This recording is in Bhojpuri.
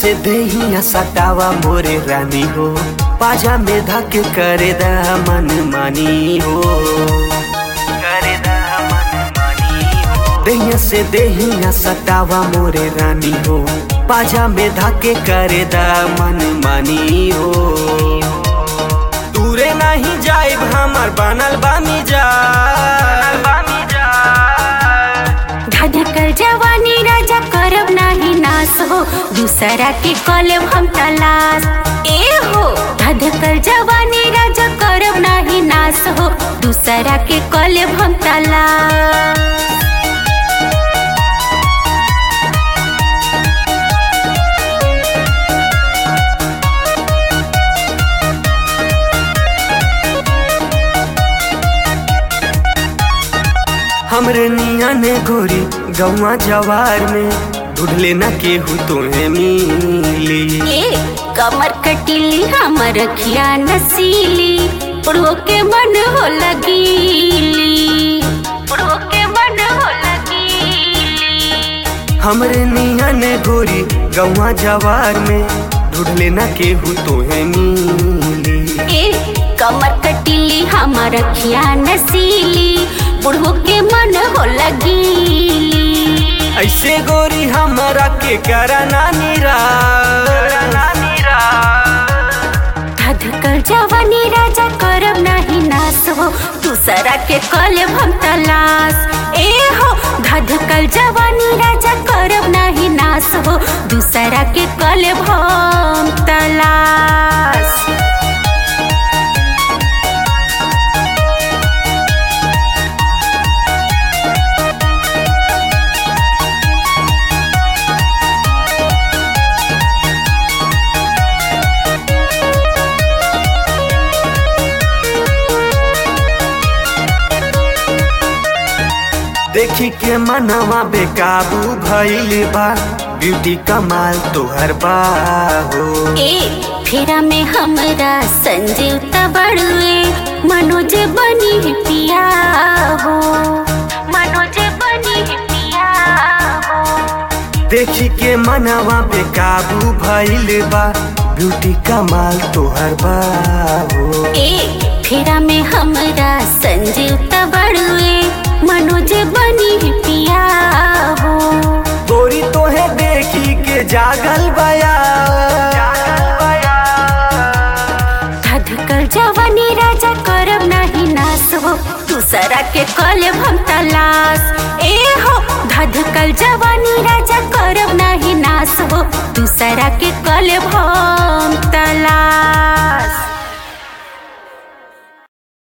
से देहिया सटावा मोरे रानी हो, पाजा में धके करे दा मन मानी हो, करे दा मन मानी हो। देहिया से देहिया सटावा मोरे रानी हो, पाजा में धके करे दा मन मानी हो। दूरे नहीं जाइब हमर बनल बामी जा, धधकल जवानी राजा करब नाही नास हो, दूसरा के कॉलेब हम तलाश। ए हो धधकल जवानी राजा करब नाही नास हो, दूसरा के कॉलेब हम तलाश। हमरे निया ने गोरी गौवा जवार में, ढूंढले न केहू तोहे मिली। ए कमर कटिली हमर रखिया नसीली, पुरहो के मन हो लगीली, पुरहो के मन हो लगीली। हमरे निया ने गोरी गौवा जवार में, ढूंढले न केहू तोहे मिली। ए कमर कटिली हमर रखिया नसीली, बुढ़ो के मन हो लगीली। ऐसे गोरी हमरा के करा नानी रा, धधकल जवानी राजा करब नाही नास हो, दूसरा के कॉलेब हम तलाश। ए हो धधकल जवानी राजा करब नाही नास हो, दूसरा के कॉलेब हम तलाश। देखी के मनवा बेकाबू भइल बा, ब्यूटी कमाल तोहर बा हो। ए फेरा में हमरा संजीव तबड़ुए, मनोज बनी पिया हो, मनोज बनी पिया हो। देखी के मनवा बेकाबू भइल बा, ब्यूटी कमाल तोहर बा हो। ए फेरा में हमरा संजीव तबड़ुए, मनोज बनी पिया हो। गोरी तोहे देखी के जागल बया, धधकल जवानी राजा करब नाही नास हो, दूसरा के कॉलेब हम तलाश। ए हो धधकल जवानी राजा करब नाही नास हो, दूसरा के कॉलेब हम तलाश।